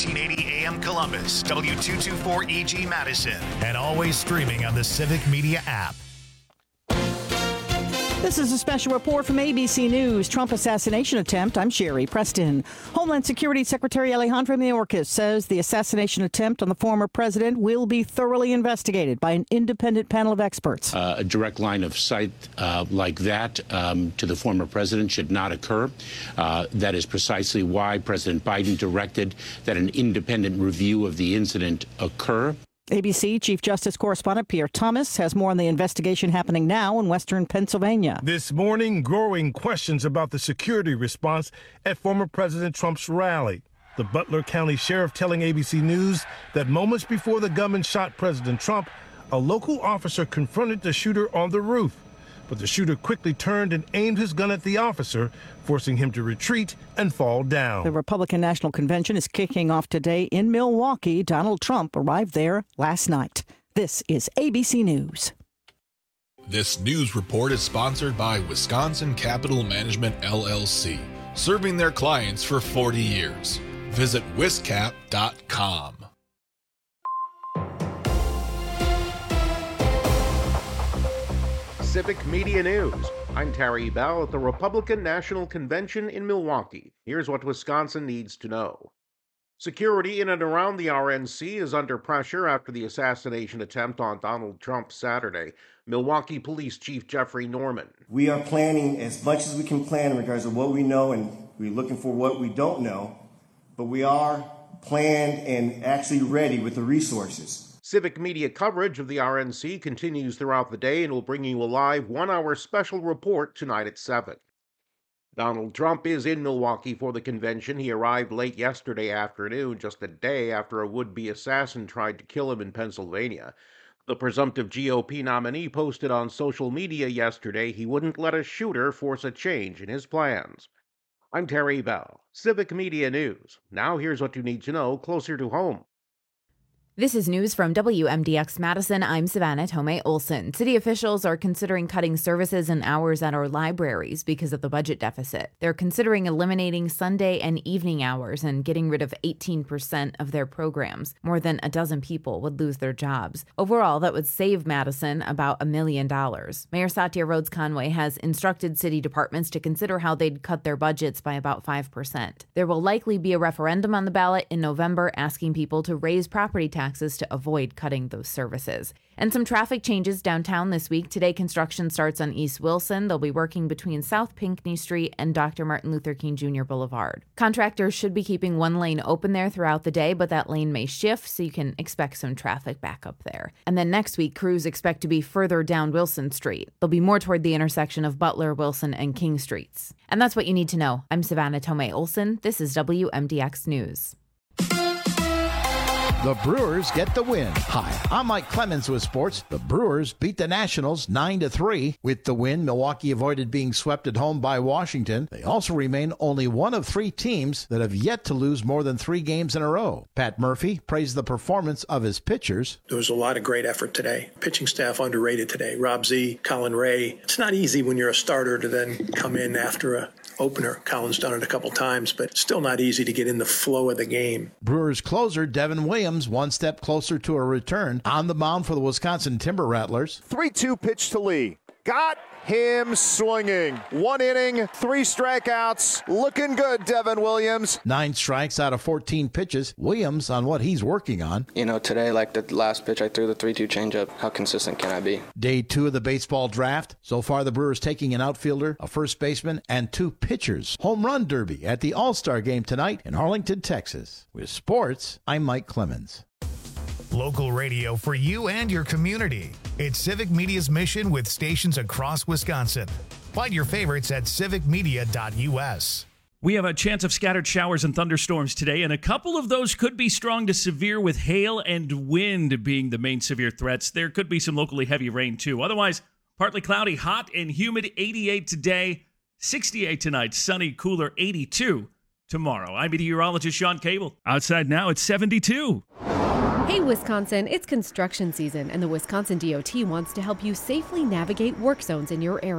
1480 AM Columbus, W224EG Madison, and always streaming on the Civic Media app. This is a special report from ABC News. Trump assassination attempt. I'm Sherry Preston. Homeland Security Secretary Alejandro Mayorkas says the assassination attempt on the former president will be thoroughly investigated by an independent panel of experts. A direct line of sight like that to the former president should not occur. That is precisely why President Biden directed that an independent review of the incident occur. ABC Chief Justice Correspondent Pierre Thomas has more on the investigation happening now in western Pennsylvania. This morning, growing questions about the security response at former President Trump's rally. The Butler County Sheriff telling ABC News that moments before the gunman shot President Trump, a local officer confronted the shooter on the roof. But the shooter quickly turned and aimed his gun at the officer, forcing him to retreat and fall down. The Republican National Convention is kicking off today in Milwaukee. Donald Trump arrived there last night. This is ABC News. This news report is sponsored by Wisconsin Capital Management, LLC, serving their clients for 40 years. Visit wiscap.com. Civic Media News. I'm Terry Bell at the Republican National Convention in Milwaukee. Here's what Wisconsin needs to know. Security in and around the RNC is under pressure after the assassination attempt on Donald Trump Saturday. Milwaukee Police Chief Jeffrey Norman. We are planning as much as we can plan in regards to what we know, and we're looking for what we don't know, but we are planned and actually ready with the resources. Civic media coverage of the RNC continues throughout the day and will bring you a live 1-hour special report tonight at 7. Donald Trump is in Milwaukee for the convention. He arrived late yesterday afternoon, just a day after a would-be assassin tried to kill him in Pennsylvania. The presumptive GOP nominee posted on social media yesterday he wouldn't let a shooter force a change in his plans. I'm Terry Bell, Civic Media News. Now here's what you need to know closer to home. This is news from WMDX Madison. I'm Savannah Tomei Olson. City officials are considering cutting services and hours at our libraries because of the budget deficit. They're considering eliminating Sunday and evening hours and getting rid of 18% of their programs. More than a dozen people would lose their jobs. Overall, that would save Madison about $1 million. Mayor Satya Rhodes Conway has instructed city departments to consider how they'd cut their budgets by about 5%. There will likely be a referendum on the ballot in November asking people to raise property taxes to avoid cutting those services. And some traffic changes downtown this week. Today, construction starts on East Wilson. They'll be working between South Pinckney Street and Dr. Martin Luther King Jr. Boulevard. Contractors should be keeping one lane open there throughout the day, but that lane may shift, so you can expect some traffic back up there. And then next week, crews expect to be further down Wilson Street. They'll be more toward the intersection of Butler, Wilson, and King Streets. And that's what you need to know. I'm Savannah Tomei Olson. This is WMDX News. The Brewers get the win. Hi, I'm Mike Clemens with sports. The Brewers beat the Nationals 9-3. With the win, Milwaukee avoided being swept at home by Washington. They also remain only one of 3 teams that have yet to lose more than 3 games in a row. Pat Murphy praised the performance of his pitchers. There was a lot of great effort today. Pitching staff underrated today. Rob Z, Colin Ray. It's not easy when you're a starter to then come in after a opener. Colin's done it a couple times, but still not easy to get in the flow of the game. Brewers closer Devin Williams one step closer to a return on the mound for the Wisconsin Timber Rattlers. 3-2 pitch to Lee. Got him swinging. 1 inning, 3 strikeouts. Looking good, Devin Williams. 9 strikes out of 14 pitches. Williams on what he's working on. You know, today, like the last pitch, I threw the 3-2 changeup. How consistent can I be? Day 2 of the baseball draft. So far, the Brewers taking an outfielder, a first baseman, and 2 pitchers. Home run derby at the All-Star game tonight in Arlington, Texas. With sports, I'm Mike Clemens. Local radio for you and your community. It's Civic Media's mission with stations across Wisconsin. Find your favorites at civicmedia.us. We have a chance of scattered showers and thunderstorms today, and a couple of those could be strong to severe, with hail and wind being the main severe threats. There could be some locally heavy rain, too. Otherwise, partly cloudy, hot and humid, 88 today, 68 tonight, sunny, cooler, 82 tomorrow. I'm meteorologist Sean Cable. Outside now, it's 72. Hey, Wisconsin, it's construction season, and the Wisconsin DOT wants to help you safely navigate work zones in your area.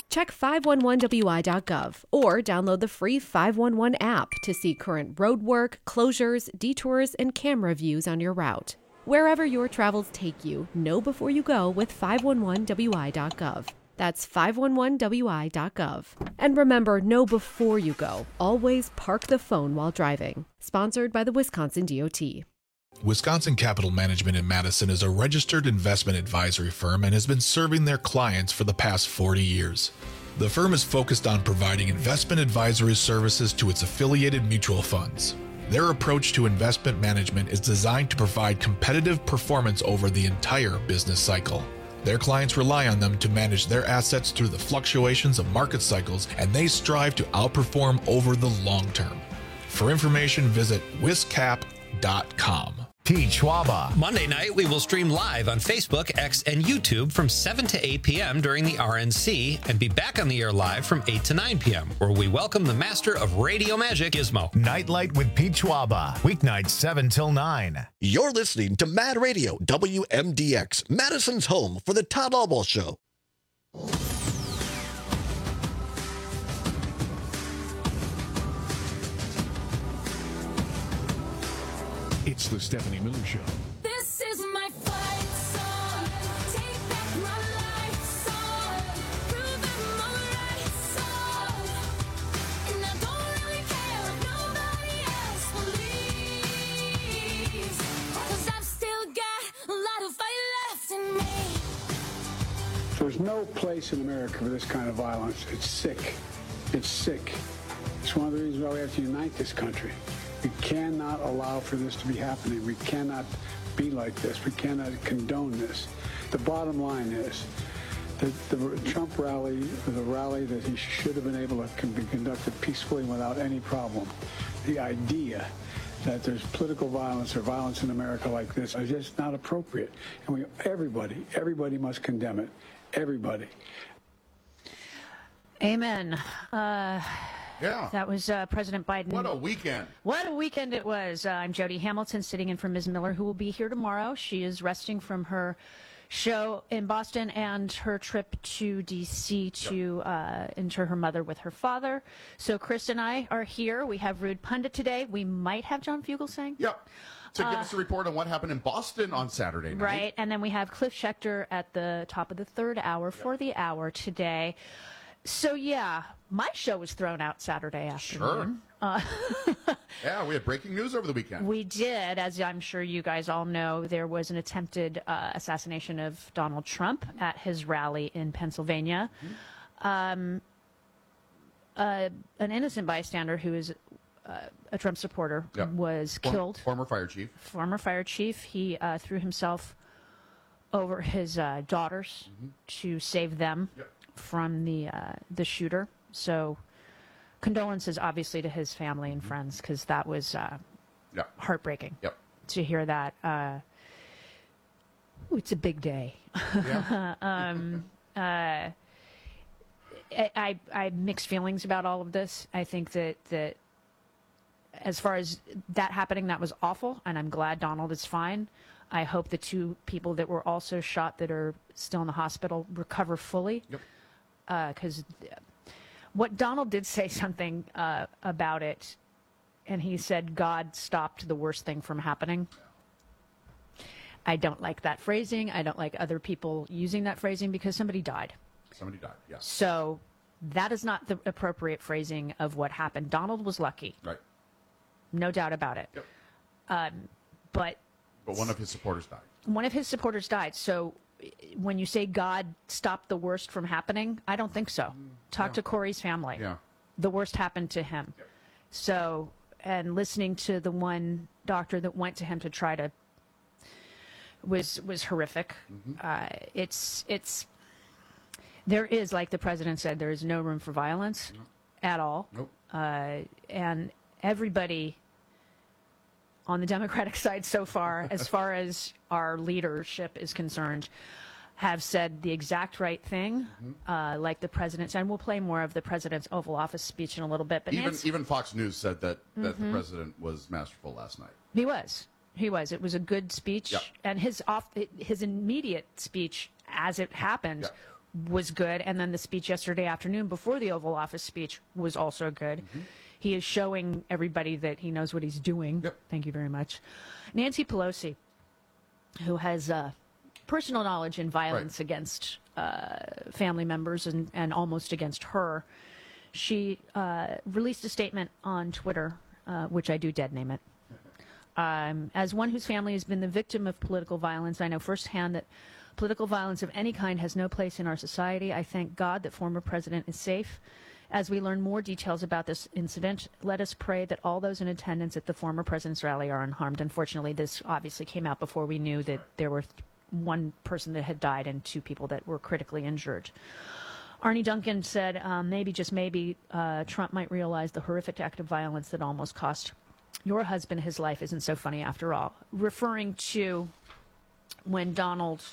Check 511wi.gov or download the free 511 app to see current roadwork, closures, detours, and camera views on your route. Wherever your travels take you, know before you go with 511wi.gov. That's 511wi.gov. And remember, know before you go. Always park the phone while driving. Sponsored by the Wisconsin DOT. Wisconsin Capital Management in Madison is a registered investment advisory firm and has been serving their clients for the past 40 years. The firm is focused on providing investment advisory services to its affiliated mutual funds. Their approach to investment management is designed to provide competitive performance over the entire business cycle. Their clients rely on them to manage their assets through the fluctuations of market cycles, and they strive to outperform over the long term. For information, visit wiscap.com. Pete Schwaba. Monday night, we will stream live on Facebook, X, and YouTube from 7 to 8 p.m. during the RNC and be back on the air live from 8 to 9 p.m., where we welcome the master of radio magic, Gizmo. Nightlight with Pete Schwaba. Weeknights 7 till 9. You're listening to Mad Radio, WMDX, Madison's home for the Todd Albaugh Show. It's the Stephanie Miller Show. This is my fight song. Take back my life song. Prove I'm alright song. And I don't really care if nobody else believes. 'Cause I've still got a lot of fight left in me. There's no place in America for this kind of violence. It's sick. It's sick. It's one of the reasons why we have to unite this country. We cannot allow for this to be happening. We cannot be like this. We cannot condone this. The bottom line is that the Trump rally, the rally that he should have been able to be conducted peacefully without any problem. The idea that there's political violence or violence in America like this is just not appropriate. And everybody must condemn it. Everybody. Amen. Yeah. That was President Biden. What a weekend. What a weekend it was. I'm Jody Hamilton, sitting in for Ms. Miller, who will be here tomorrow. She is resting from her show in Boston and her trip to D.C. to inter her mother with her father. So Chris and I are here. We have Rude Pundit today. We might have John Fugelsang. Yep. To give us a report on what happened in Boston on Saturday night. Right. And then we have Cliff Schechter at the top of the third hour for the hour today. So, yeah, my show was thrown out Saturday afternoon. Sure. Yeah, we had breaking news over the weekend. We did. As I'm sure you guys all know, there was an attempted assassination of Donald Trump at his rally in Pennsylvania. Mm-hmm. An innocent bystander who is a Trump supporter was killed. Former fire chief. Former fire chief. He threw himself over his daughters to save them from the shooter. So condolences, obviously, to his family and friends, because that was heartbreaking to hear that. It's a big day. I have mixed feelings about all of this. I think that as far as that happening, that was awful, and I'm glad Donald is fine. I hope the two people that were also shot that are still in the hospital recover fully. Because what Donald did say something about it, and he said God stopped the worst thing from happening. I don't like that phrasing. I don't like other people using that phrasing, because somebody died. Somebody died, yeah. So that is not the appropriate phrasing of what happened. Donald was lucky. Right. No doubt about it. But one of his supporters died. One of his supporters died. So when you say God stopped the worst from happening, I don't think so. Talk to Corey's family. Yeah. The worst happened to him. So, and listening to the one doctor that went to him to try to was horrific. It's there is, like the president said, there is no room for violence at all. And everybody on the Democratic side so far, as far as our leadership is concerned, have said the exact right thing, like the president said. And we'll play more of the president's Oval Office speech in a little bit. But even Fox News said that the president was masterful last night. He was. It was a good speech, and his immediate speech as it happened was good, and then the speech yesterday afternoon before the Oval Office speech was also good. He is showing everybody that he knows what he's doing. Thank you very much. Nancy Pelosi, who has personal knowledge in violence against family members and almost against her, she released a statement on Twitter, which I do dead name it. As one whose family has been the victim of political violence, I know firsthand that political violence of any kind has no place in our society. I thank God that former president is safe. As we learn more details about this incident, let us pray that all those in attendance at the former president's rally are unharmed. Unfortunately, this obviously came out before we knew that there were one person that had died and 2 people that were critically injured. Arnie Duncan said, maybe, just maybe, Trump might realize the horrific act of violence that almost cost your husband his life isn't so funny after all. Referring to when Donald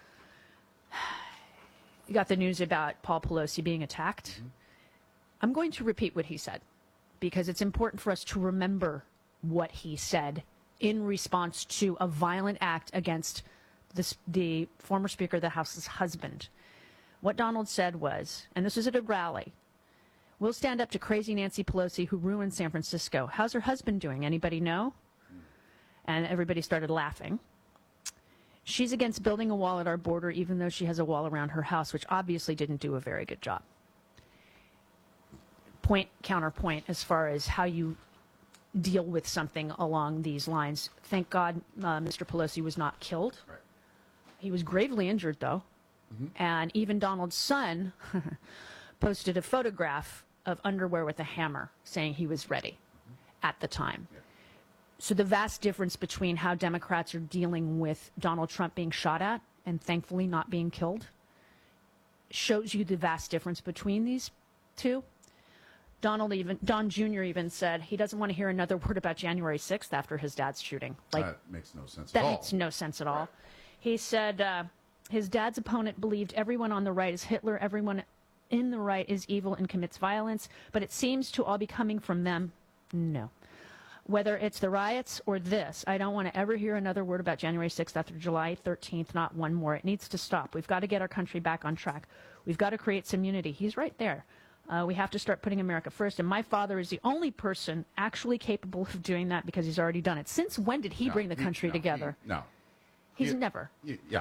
got the news about Paul Pelosi being attacked, I'm going to repeat what he said because it's important for us to remember what he said in response to a violent act against the former Speaker of the House's husband. What Donald said was, and this was at a rally, "We'll stand up to crazy Nancy Pelosi who ruined San Francisco. How's her husband doing? Anybody know?" And everybody started laughing. "She's against building a wall at our border even though she has a wall around her house, which obviously didn't do a very good job." Point, counterpoint, as far as how you deal with something along these lines. Thank God Mr. Pelosi was not killed. Right. He was gravely injured, though. And even Donald's son posted a photograph of underwear with a hammer saying he was ready at the time. So the vast difference between how Democrats are dealing with Donald Trump being shot at and thankfully not being killed shows you the vast difference between these two. Don Jr. even said he doesn't want to hear another word about January 6th after his dad's shooting. Like, that makes no sense at all. That makes no sense at all. He said his dad's opponent believed everyone on the right is Hitler, everyone in the right is evil and commits violence, but it seems to all be coming from them. No. Whether it's the riots or this, I don't want to ever hear another word about January 6th after July 13th, not one more. It needs to stop. We've got to get our country back on track. We've got to create some unity. He's right there. We have to start putting America first. And my father is the only person actually capable of doing that because he's already done it. Since when did he bring the country together? He's never.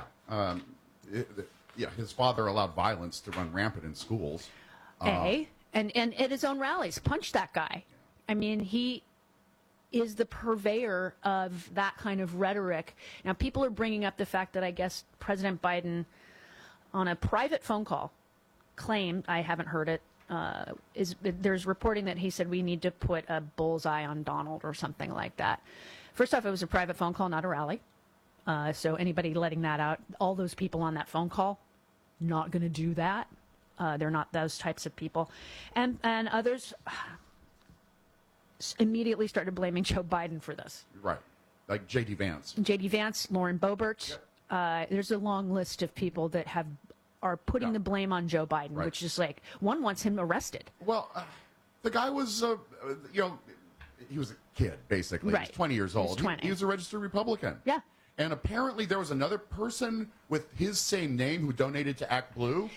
His father allowed violence to run rampant in schools. And at his own rallies, punch that guy. I mean, he is the purveyor of that kind of rhetoric. Now, people are bringing up the fact that I guess President Biden, on a private phone call, claimed, I haven't heard it, there's reporting that he said we need to put a bullseye on Donald or something like that. First off, it was a private phone call, not a rally. So anybody letting that out, all those people on that phone call, not going to do that. They're not those types of people. And others immediately started blaming Joe Biden for this. Right. Like J.D. Vance. J.D. Vance, Lauren Boebert. There's a long list of people that are putting the blame on Joe Biden, which is like, one wants him arrested. Well, the guy was, he was a kid, basically. Right. He was 20 years old. He was 20. He was a registered Republican. Yeah. And apparently there was another person with his same name who donated to Act Blue.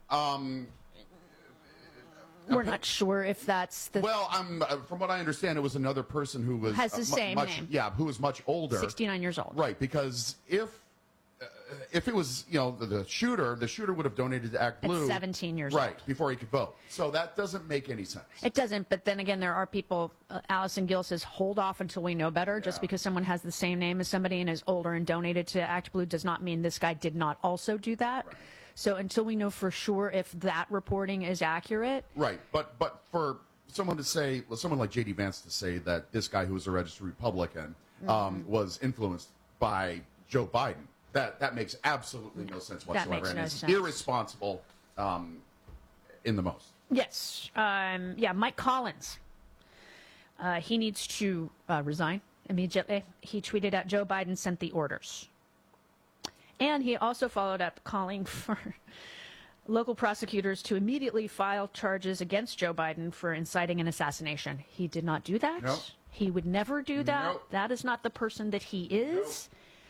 We're not sure if that's the... Well, from what I understand, it was another person who was... Has the same name. Yeah, who was much older. 69 years old. Right, because if it was, the shooter would have donated to Act Blue. At 17 years old. old. Right, before he could vote. So that doesn't make any sense. It doesn't, but then again, there are people, Allison Gill says, hold off until we know better. Just because someone has the same name as somebody and is older and donated to Act Blue does not mean this guy did not also do that. Right. So until we know for sure if that reporting is accurate. Right, but for someone to say, someone like J.D. Vance to say that this guy who was a registered Republican was influenced by Joe Biden, that makes absolutely no sense whatsoever. That makes no it's sense. Irresponsible in the most. Yes. Mike Collins. He needs to resign immediately. He tweeted out, Joe Biden sent the orders. And he also followed up calling for local prosecutors to immediately file charges against Joe Biden for inciting an assassination. He did not do that. Nope. He would never do that. Nope. That is not the person that he is.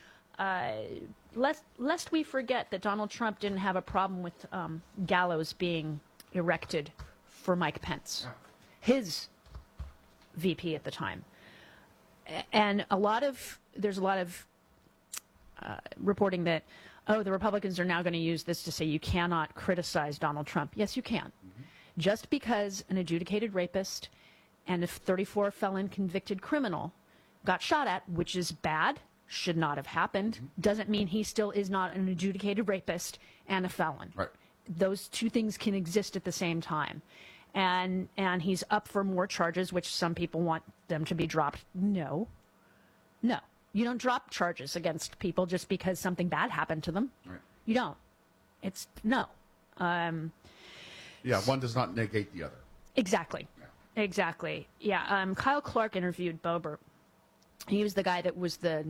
lest we forget that Donald Trump didn't have a problem with gallows being erected for Mike Pence, his VP at the time. And there's a lot of reporting that, the Republicans are now going to use this to say you cannot criticize Donald Trump. Yes, you can. Just because an adjudicated rapist and a 34 felon convicted criminal got shot at, which is bad, should not have happened, doesn't mean he still is not an adjudicated rapist and a felon. Right. Those two things can exist at the same time. And he's up for more charges, which some people want them to be dropped. No. You don't drop charges against people just because something bad happened to them. Right. You don't. It's no. One does not negate the other. Exactly. Yeah. Exactly. Yeah. Kyle Clark interviewed Boebert. He was the guy that was the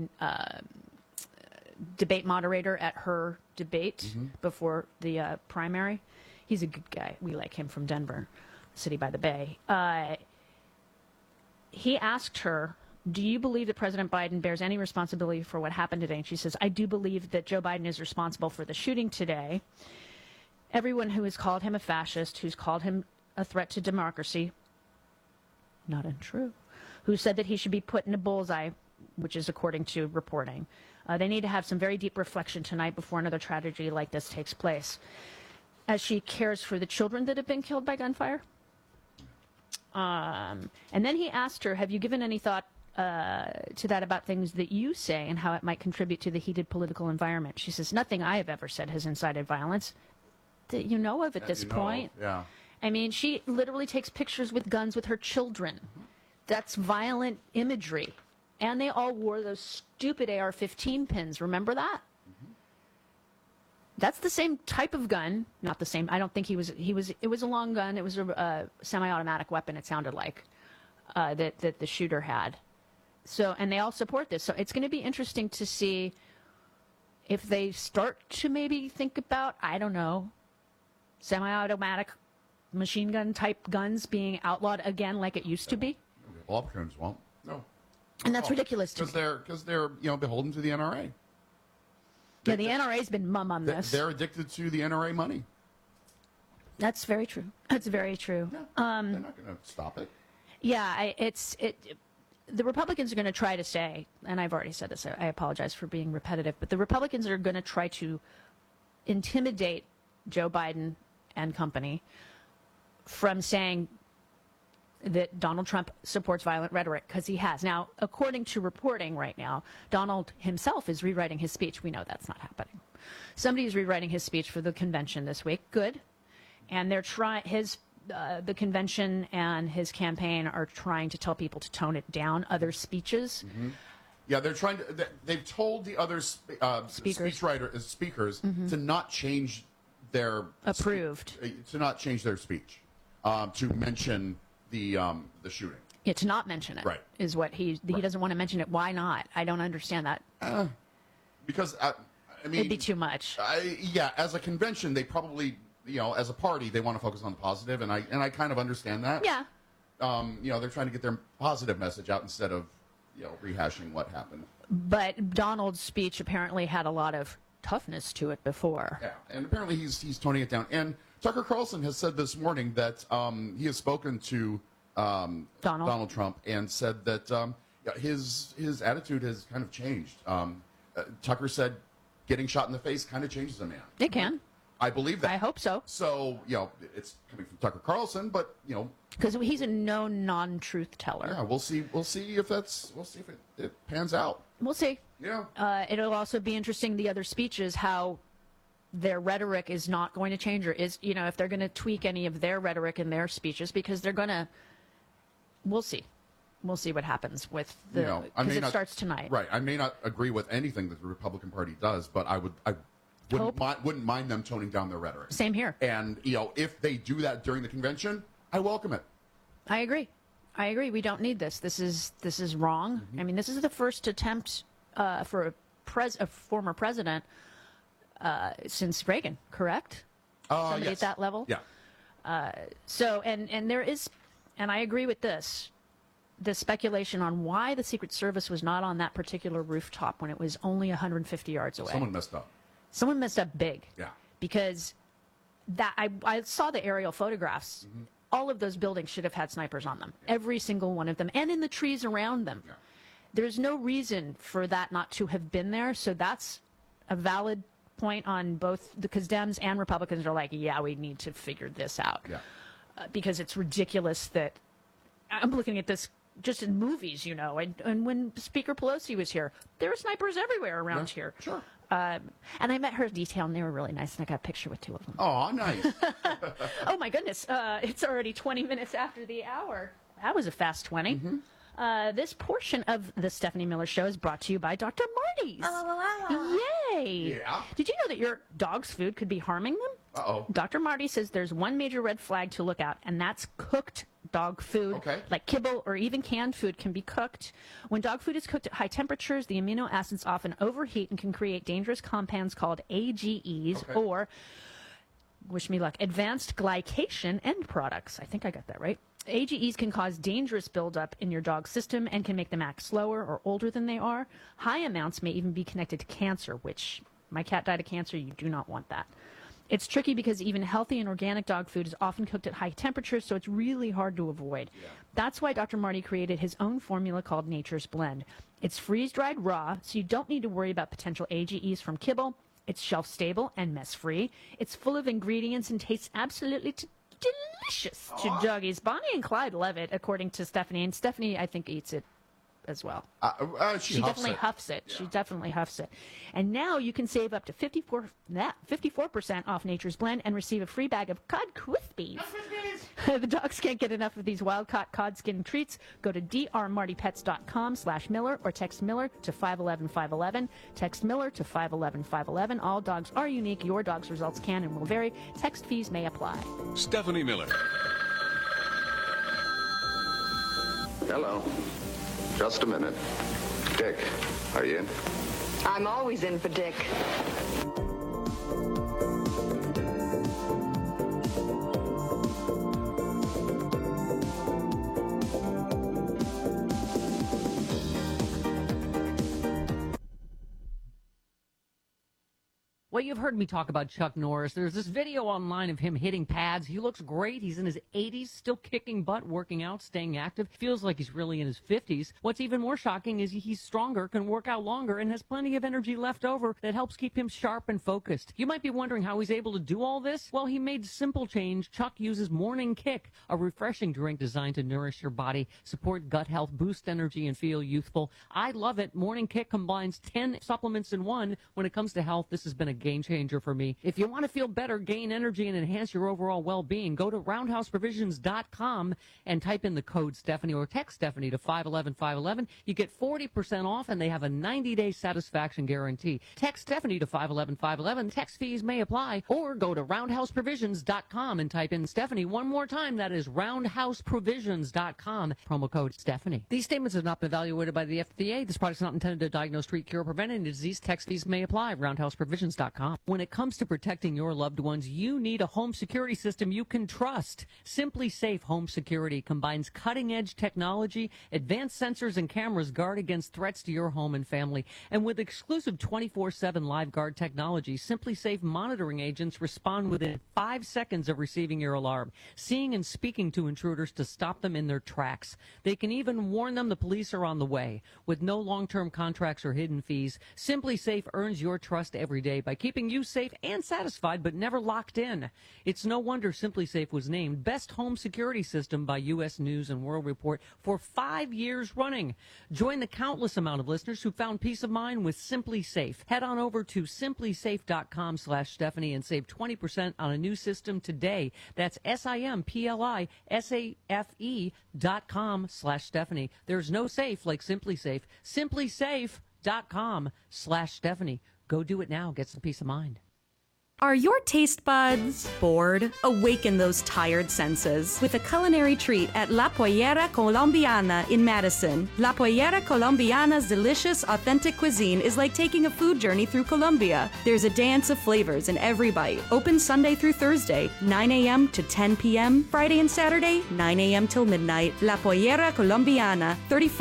debate moderator at her debate before the primary. He's a good guy. We like him from Denver, city by the bay. He asked her, do you believe that President Biden bears any responsibility for what happened today? And she says, I do believe that Joe Biden is responsible for the shooting today. Everyone who has called him a fascist, who's called him a threat to democracy, not untrue, who said that he should be put in a bullseye, which is according to reporting. They need to have some very deep reflection tonight before another tragedy like this takes place. As she cares for the children that have been killed by gunfire. And then he asked her, have you given any thought to that about things that you say and how it might contribute to the heated political environment? She says, nothing I have ever said has incited violence that you know of at this point. Yeah. I mean, she literally takes pictures with guns with her children. That's violent imagery. And they all wore those stupid AR-15 pins. Remember that? That's the same type of gun. Not the same. I don't think it was a long gun. It was a semi-automatic weapon, it sounded like, that the shooter had. So, and they all support this. So it's going to be interesting to see if they start to maybe think about, I don't know, semi-automatic machine gun type guns being outlawed again like it used to be. Law firms won't. No. And that's ridiculous to me. Because they're beholden to the NRA. Yeah, the NRA's been mum on this. They're addicted to the NRA money. That's very true. That's very true. Yeah, they're not going to stop it. Yeah, the Republicans are going to try to say, and I've already said this, I apologize for being repetitive, but the Republicans are going to try to intimidate Joe Biden and company from saying that Donald Trump supports violent rhetoric, because he has. Now, according to reporting right now, Donald himself is rewriting his speech. We know that's not happening. Somebody is rewriting his speech for the convention this week. Good. And they're the convention and his campaign are trying to tell people to tone it down, other speeches. Mm-hmm. Yeah, they're trying to. They've told the other speakers to not change their to not change their speech to mention the shooting. Yeah, to not mention it. Right. Is what he doesn't want to mention it. Why not? I don't understand that. Because I mean, it'd be too much. As a convention, they probably, as a party, they want to focus on the positive, and I kind of understand that. Yeah. They're trying to get their positive message out instead of, rehashing what happened. But Donald's speech apparently had a lot of toughness to it before. Yeah, and apparently he's toning it down. And Tucker Carlson has said this morning that he has spoken to Donald Trump and said that his attitude has kind of changed. Tucker said getting shot in the face kind of changes a man. It can. I believe that. I hope so. So, it's coming from Tucker Carlson, but, because he's a known non-truth teller. Yeah, we'll see if it pans out. We'll see. Yeah. It'll also be interesting, the other speeches, how their rhetoric is not going to change, or is, if they're going to tweak any of their rhetoric in their speeches, because they're going to, we'll see. We'll see what happens with because it starts tonight. Right. I may not agree with anything that the Republican Party does, but I wouldn't mind them toning down their rhetoric. Same here. And, if they do that during the convention, I welcome it. I agree. We don't need this. This is wrong. Mm-hmm. I mean, this is the first attempt for a former president since Reagan, correct? Somebody yes. at that level? Yeah. So, and there is, and I agree with this, the speculation on why the Secret Service was not on that particular rooftop when it was only 150 yards away. Someone messed up. Someone messed up big. Yeah. Because that I saw the aerial photographs. Mm-hmm. All of those buildings should have had snipers on them. Every single one of them. And in the trees around them. Yeah. There's no reason for that not to have been there. So that's a valid point on both, because Dems and Republicans are like, yeah, we need to figure this out. Yeah. Because it's ridiculous that I'm looking at this just in movies, you know, and when Speaker Pelosi was here, there were snipers everywhere around here. Sure. And I met her detail, and they were really nice, and I got a picture with two of them. Oh, nice. Oh, my goodness. It's already 20 minutes after the hour. That was a fast 20. Mm-hmm. This portion of the Stephanie Miller Show is brought to you by Dr. Marty's. Yay! Yeah. Did you know that your dog's food could be harming them? Uh-oh. Dr. Marty says there's one major red flag to look out, and that's cooked dog food. Okay. Like kibble or even canned food can be cooked. When dog food is cooked at high temperatures, the amino acids often overheat and can create dangerous compounds called AGEs, or, wish me luck, advanced glycation end products. I think I got that right. AGEs can cause dangerous buildup in your dog's system and can make them act slower or older than they are. High amounts may even be connected to cancer, which my cat died of cancer. You do not want that. It's tricky because even healthy and organic dog food is often cooked at high temperatures, so it's really hard to avoid. Yeah. That's why Dr. Marty created his own formula called Nature's Blend. It's freeze-dried raw, so you don't need to worry about potential AGEs from kibble. It's shelf-stable and mess-free. It's full of ingredients and tastes absolutely delicious to doggies. Bonnie and Clyde love it, according to Stephanie, and Stephanie, I think, eats it as well. She definitely huffs it. Yeah. She definitely huffs it. And now you can save up to 54% off Nature's Blend and receive a free bag of cod crispies. The dogs can't get enough of these wild-caught cod skin treats. Go to drmartypets.com/Miller or text Miller to 511-511. Text Miller to 511-511. All dogs are unique. Your dog's results can and will vary. Text fees may apply. Stephanie Miller. Hello. Just a minute. Dick, are you in? I'm always in for Dick. Well, you've heard me talk about Chuck Norris. There's this video online of him hitting pads. He looks great. He's in his 80s, still kicking butt, working out, staying active. Feels like he's really in his 50s. What's even more shocking is he's stronger, can work out longer, and has plenty of energy left over that helps keep him sharp and focused. You might be wondering how he's able to do all this. Well, he made simple change. Chuck uses Morning Kick, a refreshing drink designed to nourish your body, support gut health, boost energy, and feel youthful. I love it. Morning Kick combines 10 supplements in one. When it comes to health, this has been a game changer for me. If you want to feel better, gain energy, and enhance your overall well-being, go to roundhouseprovisions.com and type in the code Stephanie or text Stephanie to 511-511. You get 40% off, and they have a 90-day satisfaction guarantee. Text Stephanie to 511-511. Text fees may apply. Or go to roundhouseprovisions.com and type in Stephanie one more time. That is roundhouseprovisions.com. Promo code Stephanie. These statements have not been evaluated by the FDA. This product is not intended to diagnose, treat, cure, or prevent any disease. Text fees may apply. Roundhouseprovisions.com. When it comes to protecting your loved ones, you need a home security system you can trust. Simply Safe Home Security combines cutting-edge technology, advanced sensors and cameras guard against threats to your home and family. And with exclusive 24/7 live guard technology, Simply Safe monitoring agents respond within 5 seconds of receiving your alarm, seeing and speaking to intruders to stop them in their tracks. They can even warn them the police are on the way. With no long-term contracts or hidden fees, Simply Safe earns your trust every day by keeping you safe and satisfied, but never locked in. It's no wonder Simply Safe was named Best Home Security System by U.S. News and World Report for 5 years running. Join the countless amount of listeners who found peace of mind with Simply Safe. Head on over to simplysafe.com/Stephanie and save 20% on a new system today. That's simplysafe.com/Stephanie. There's no safe like Simply Safe. simplysafe.com/Stephanie. Go do it now. Get some peace of mind. Are your taste buds bored? Awaken those tired senses with a culinary treat at La Pollera Colombiana in Madison. La Pollera Colombiana's delicious, authentic cuisine is like taking a food journey through Colombia. There's a dance of flavors in every bite. Open Sunday through Thursday, 9 a.m. to 10 p.m. Friday and Saturday, 9 a.m. till midnight. La Pollera Colombiana,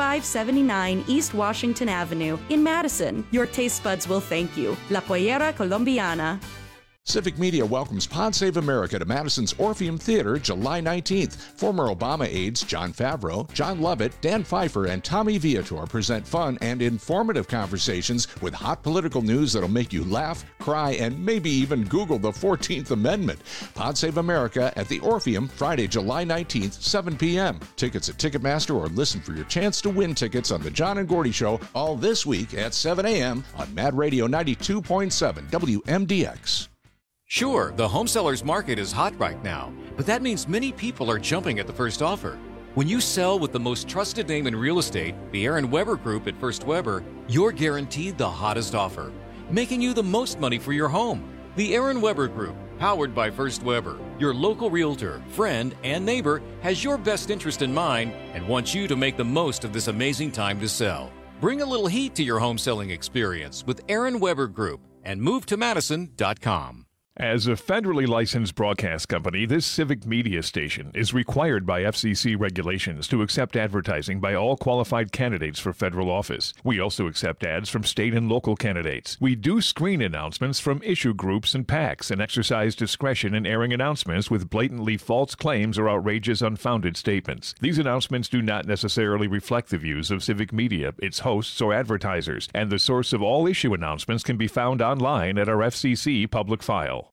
3579 East Washington Avenue in Madison. Your taste buds will thank you. La Pollera Colombiana. Civic Media welcomes Pod Save America to Madison's Orpheum Theater July 19th. Former Obama aides Jon Favreau, John Lovett, Dan Pfeiffer, and Tommy Viator present fun and informative conversations with hot political news that'll make you laugh, cry, and maybe even Google the 14th Amendment. Pod Save America at the Orpheum, Friday, July 19th, 7 p.m. Tickets at Ticketmaster or listen for your chance to win tickets on The John and Gordy Show all this week at 7 a.m. on Mad Radio 92.7 WMDX. Sure, the home seller's market is hot right now, but that means many people are jumping at the first offer. When you sell with the most trusted name in real estate, the Aaron Weber Group at First Weber, you're guaranteed the hottest offer, making you the most money for your home. The Aaron Weber Group, powered by First Weber, your local realtor, friend, and neighbor, has your best interest in mind and wants you to make the most of this amazing time to sell. Bring a little heat to your home selling experience with Aaron Weber Group and move to Madison.com. As a federally licensed broadcast company, this civic media station is required by FCC regulations to accept advertising by all qualified candidates for federal office. We also accept ads from state and local candidates. We do screen announcements from issue groups and PACs and exercise discretion in airing announcements with blatantly false claims or outrageous, unfounded statements. These announcements do not necessarily reflect the views of civic media, its hosts, or advertisers, and the source of all issue announcements can be found online at our FCC public file.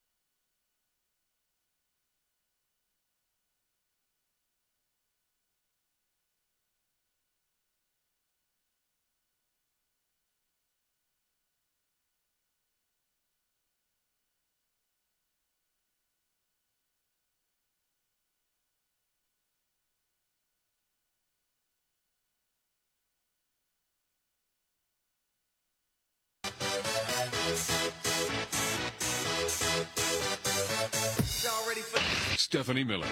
Stephanie Miller.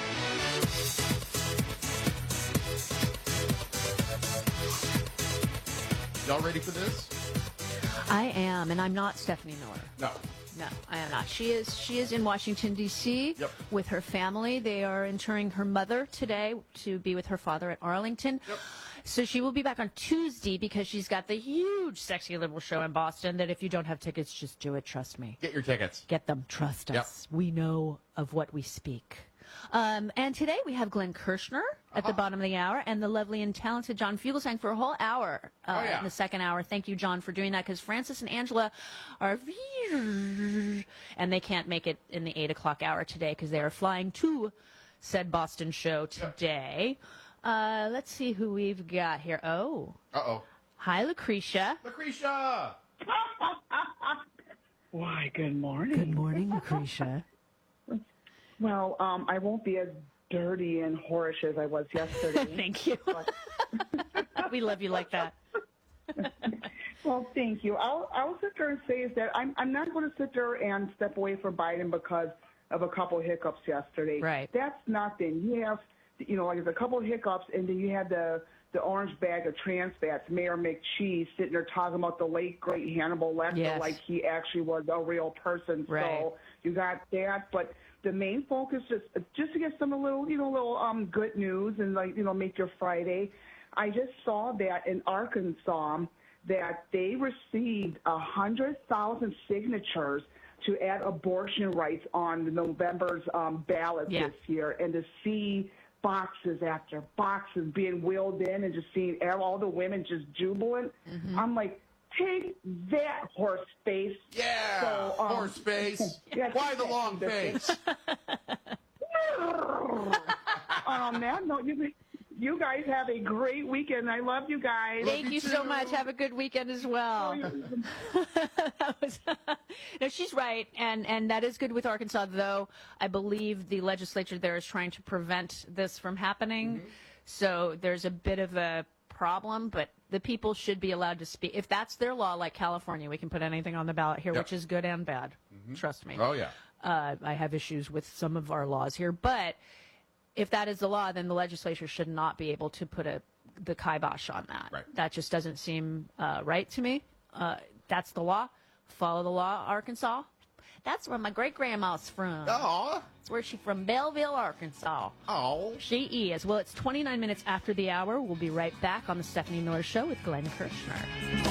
Y'all ready for this? I am, and I'm not Stephanie Miller. No. No, I am not. She is in Washington, D.C. Yep. with her family. They are interring her mother today to be with her father at Arlington. Yep. So she will be back on Tuesday because she's got the huge Sexy Liberal show in Boston that if you don't have tickets, just do it. Trust me. Get your tickets. Get them. Trust Yep. us. We know of what we speak. And today we have Glenn Kirshner at the bottom of the hour and the lovely and talented John Fugelsang for a whole hour in the second hour. Thank you, John, for doing that because Francis and Angela are and they can't make it in the 8 o'clock hour today because they are flying to said Boston show today. Let's see who we've got here. Oh. Uh-oh. Hi, Lucretia. Lucretia! Why, good morning. Good morning, Lucretia. Well, I won't be as dirty and whorish as I was yesterday. Thank you. We love you like that. Well, thank you. I'll sit there and say is that I'm not going to sit there and step away from Biden because of a couple of hiccups yesterday. Right. That's nothing. You have, like there's a couple of hiccups, and then you had the orange bag of trans fats, Mayor McCheese, sitting there talking about the late, great Hannibal Lecter like he actually was a real person. Right. So you got that, but the main focus is just to get some little good news and make your Friday. I just saw that in Arkansas that they received 100,000 signatures to add abortion rights on November's ballot this year, and to see boxes after boxes being wheeled in and just seeing all the women just jubilant. Mm-hmm. I'm like, take that, horse face. Yeah, so, horse face. Yeah, why the long face? On that note, you guys have a great weekend. I love you guys. Thank you so much. Have a good weekend as well. No, she's right, and that is good with Arkansas, though I believe the legislature there is trying to prevent this from happening. Mm-hmm. So there's a bit of a problem, but the people should be allowed to speak. If that's their law, like California, we can put anything on the ballot here, which is good and bad. Mm-hmm. Trust me. Oh, yeah. I have issues with some of our laws here, but if that is the law, then the legislature should not be able to put the kibosh on that. Right. That just doesn't seem right to me. That's the law. Follow the law, Arkansas. That's where my great-grandma's from. Aw. That's where she's from, Belleville, Arkansas. Oh. She is. Well, it's 29 minutes after the hour. We'll be right back on the Stephanie Miller Show with Glenn Kirshner.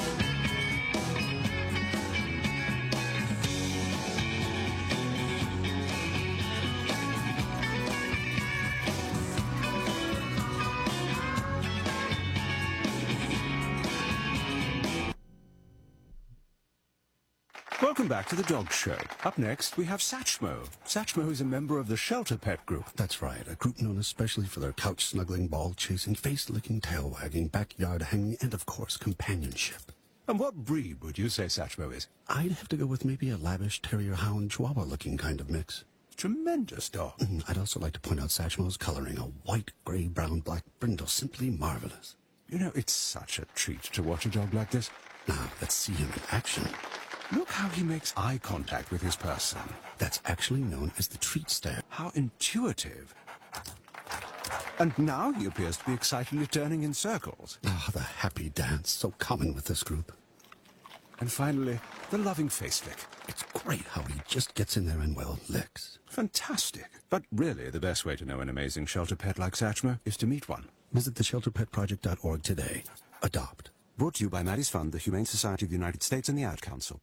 Welcome back to the Dog Show. Up next, we have Satchmo. Satchmo is a member of the Shelter Pet Group. That's right, a group known especially for their couch-snuggling, ball-chasing, face-licking, tail-wagging, backyard-hanging, and, of course, companionship. And what breed would you say Satchmo is? I'd have to go with maybe a lavish terrier-hound chihuahua-looking kind of mix. Tremendous dog. I'd also like to point out Satchmo's coloring, a white, gray, brown, black brindle, simply marvelous. You know, it's such a treat to watch a dog like this. Now, let's see him in action. Look how he makes eye contact with his person. That's actually known as the treat stare. How intuitive. And now he appears to be excitedly turning in circles. Ah, the happy dance, so common with this group. And finally, the loving face lick. It's great how he just gets in there and, well, licks. Fantastic. But really, the best way to know an amazing shelter pet like Satchmo is to meet one. Visit theshelterpetproject.org today. Adopt. Brought to you by Maddie's Fund, the Humane Society of the United States, and the Ad Council.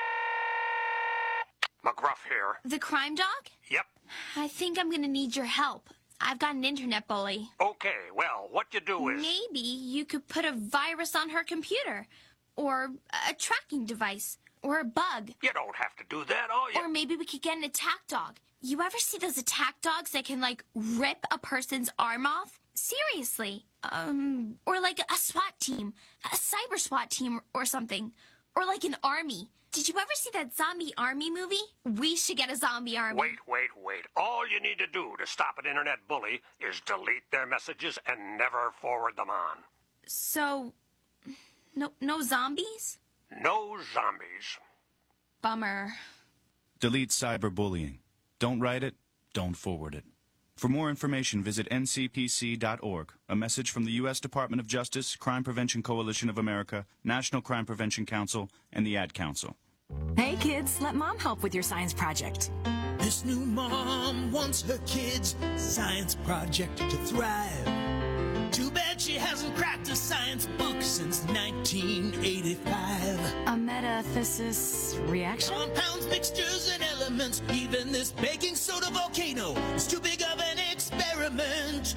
McGruff here. The crime dog? Yep. I think I'm gonna need your help. I've got an internet bully. Okay, well, what you do is... Maybe you could put a virus on her computer. Or a tracking device. Or a bug. You don't have to do that, all you... Or maybe we could get an attack dog. You ever see those attack dogs that can, like, rip a person's arm off? Seriously. Or like a SWAT team. A cyber SWAT team or something. Or like an army. Did you ever see that zombie army movie? We should get a zombie army. Wait. All you need to do to stop an internet bully is delete their messages and never forward them on. So, no zombies? No zombies. Bummer. Delete cyberbullying. Don't write it, don't forward it. For more information, visit ncpc.org. A message from the U.S. Department of Justice, Crime Prevention Coalition of America, National Crime Prevention Council, and the Ad Council. Hey kids, let mom help with your science project. This new mom wants her kids' science project to thrive. Too bad she hasn't cracked a science book since 1985. A metathesis reaction? Compounds, mixtures, and elements. Even this baking soda volcano is too big of an experiment.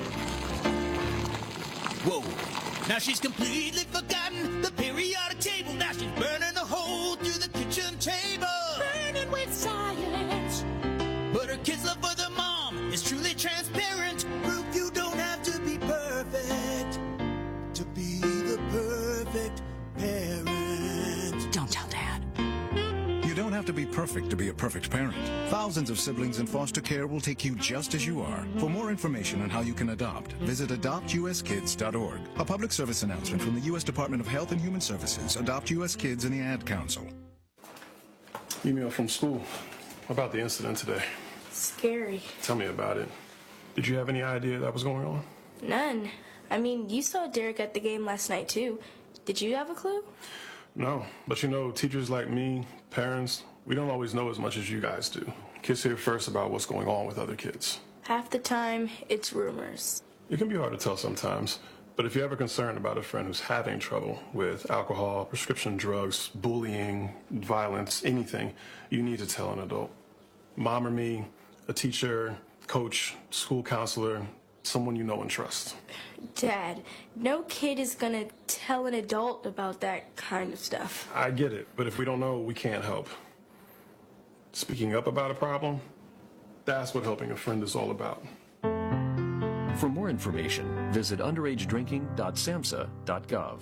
Whoa. Now she's completely forgotten the periodic table. Now she's burning a hole through the kitchen table. Burning with science. But her kids' love for the mom is truly transparent. Proof you don't have to be perfect to be the perfect parent. Don't tell Dad. You don't have to be perfect to be a perfect parent. Thousands of siblings in foster care will take you just as you are. For more information on how you can adopt, visit adoptuskids.org. A public service announcement from the U.S. Department of Health and Human Services, Adopt U.S. Kids, and the Ad Council. Email from school about the incident today. Scary. Tell me about it. Did you have any idea that was going on? None. I mean, you saw Derek at the game last night, too. Did you have a clue? No, but you know, teachers like me, parents, we don't always know as much as you guys do. Kids hear first about what's going on with other kids. Half the time, it's rumors. It can be hard to tell sometimes, but if you're ever concerned about a friend who's having trouble with alcohol, prescription drugs, bullying, violence, anything, you need to tell an adult. Mom or me, a teacher, coach, school counselor, someone you know and trust. Dad, no kid is gonna tell an adult about that kind of stuff. I get it, but if we don't know, we can't help. Speaking up about a problem, that's what helping a friend is all about. For more information, visit underagedrinking.samhsa.gov.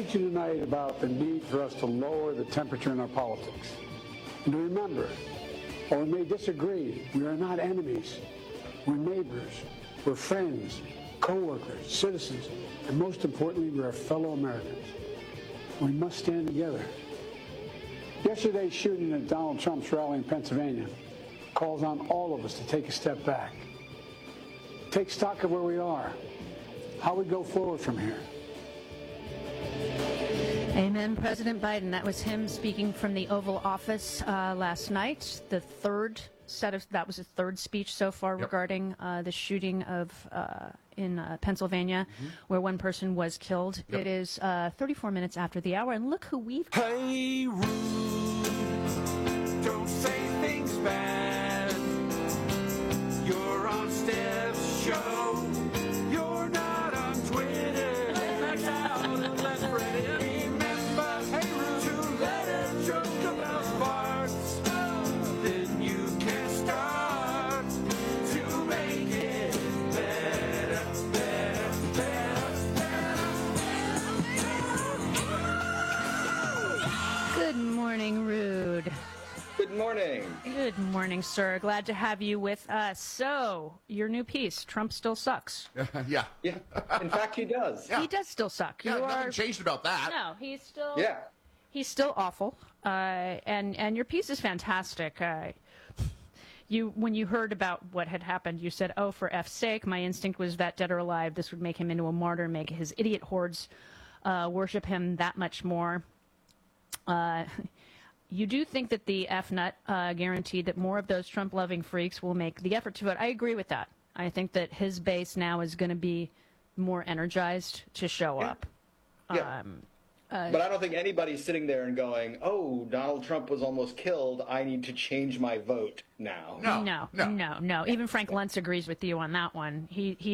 teach you tonight about the need for us to lower the temperature in our politics. And to remember, while we may disagree, we are not enemies. We're neighbors. We're friends, co-workers, citizens, and most importantly, we're fellow Americans. We must stand together. Yesterday's shooting at Donald Trump's rally in Pennsylvania calls on all of us to take a step back. Take stock of where we are, how we go forward from here. Amen, President Biden. That was him speaking from the Oval Office last night. That was his third speech so far regarding the shooting in Pennsylvania, where one person was killed. It is 34 minutes after the hour, and look who we've got. Hey, Rude, don't say things bad. You're on Steph's show. You're not on Twitter. That's out and let's Reddit. Remember, hey, Rude, to let a joke about farts. Then you can start to make it better, better, better. Good morning, Rude. Good morning. Good morning, sir. Glad to have you with us. So, your new piece, Trump Still Sucks. Yeah. In fact, he does. He does still suck. Yeah, nothing changed about that. No, he's still. Yeah. He's still awful. And your piece is fantastic. When you heard about what had happened, you said, "Oh, for F's sake, my instinct was that dead or alive, this would make him into a martyr, make his idiot hordes worship him that much more." You do think that the F-nut guaranteed that more of those Trump-loving freaks will make the effort to vote. I agree with that. I think that his base now is going to be more energized to show up. Yeah. But I don't think anybody's sitting there and going, "Oh, Donald Trump was almost killed. I need to change my vote now." No. Even Frank Luntz agrees with you on that one.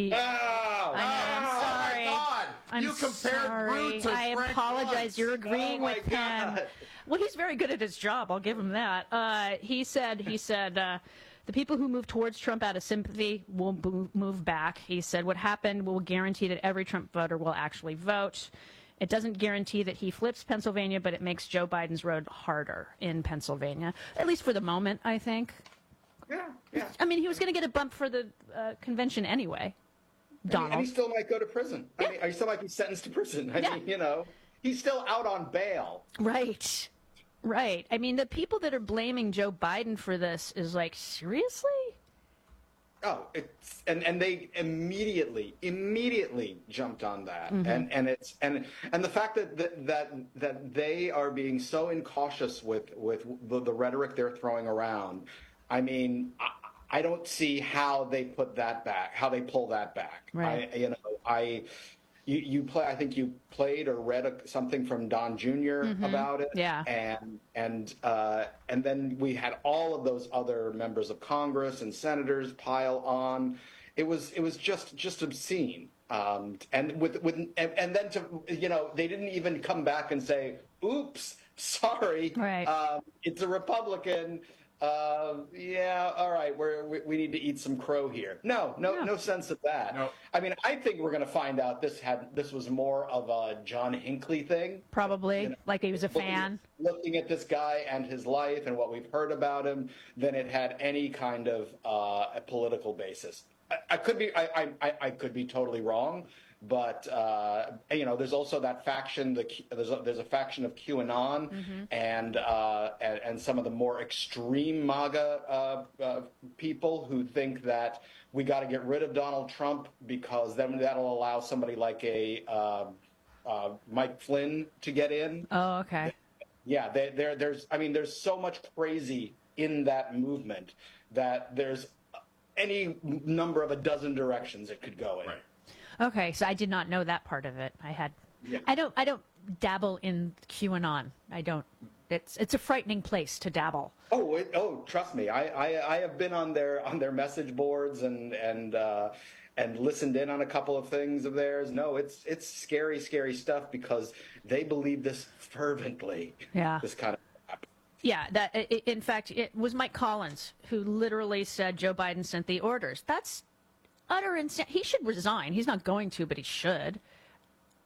I'm sorry. God. I'm You compared sorry. Rude to I Frank apologize. Luntz. You're agreeing Oh, my with him. God. Well, he's very good at his job. I'll give him that. He said, the people who move towards Trump out of sympathy will move back. He said, what happened will guarantee that every Trump voter will actually vote. It doesn't guarantee that he flips Pennsylvania, but it makes Joe Biden's road harder in Pennsylvania, at least for the moment, I think. Yeah. I mean, he was going to get a bump for the convention anyway. Donald. And he still might go to prison. I mean, he still might be sentenced to prison. I mean, he's still out on bail. Right. I mean, the people that are blaming Joe Biden for this is like, seriously? Oh, and they immediately jumped on that, and the fact that they are being so incautious with the rhetoric they're throwing around. I mean, I don't see how they put that back, how they pull that back. Right. I think you played or read something from Don Jr. about it. Yeah. And then we had all of those other members of Congress and senators pile on. It was just obscene. And then they didn't even come back and say, "Oops, sorry, it's a Republican." All right, we need to eat some crow here. No sense of that. No. I mean, I think we're going to find out this was more of a John Hinckley thing. Probably, like he was a fan. Looking at this guy and his life and what we've heard about him, than it had any kind of a political basis. I could be totally wrong. But there's also that faction. There's a faction of QAnon and some of the more extreme MAGA people who think that we got to get rid of Donald Trump because then that'll allow somebody like a Mike Flynn to get in. Oh, okay. Yeah, there's so much crazy in that movement that there's any number of a dozen directions it could go in. Right. Okay, so I did not know that part of it. I don't dabble in QAnon. I don't. It's a frightening place to dabble. Oh, trust me. I have been on their message boards and listened in on a couple of things of theirs. No, it's scary stuff because they believe this fervently. Yeah. This kind of crap. Yeah, in fact, it was Mike Collins who literally said Joe Biden sent the orders. That's utter insanity. He should resign. He's not going to, but he should.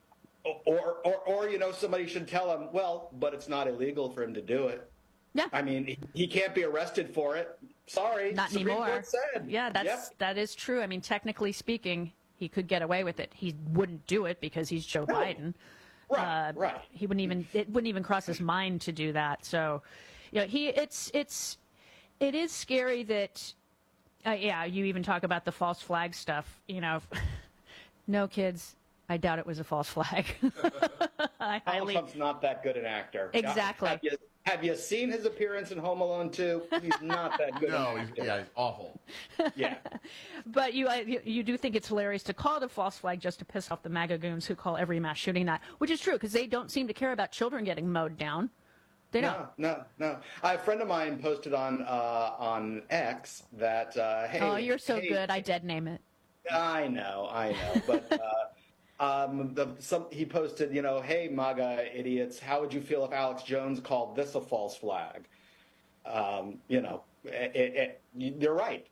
Or somebody should tell him, well, but it's not illegal for him to do it. Yeah. I mean, he can't be arrested for it. Sorry. Not Supreme anymore. Court said. Yeah, that is true. I mean, technically speaking, he could get away with it. He wouldn't do it because he's Joe Biden. Right. He wouldn't even. It wouldn't even cross his mind to do that. So, it is scary that. You even talk about the false flag stuff. No, kids. I doubt it was a false flag. Donald Trump's not that good an actor. Exactly. Have you seen his appearance in Home Alone 2? He's not that good. No, he's awful. Yeah. But you do think it's hilarious to call it a false flag just to piss off the MAGA goons who call every mass shooting that, which is true because they don't seem to care about children getting mowed down. They don't. No. A friend of mine posted on X that hey. Oh, you're so good. I dead name it. I know, but. He posted, hey, MAGA idiots, how would you feel if Alex Jones called this a false flag? You're right.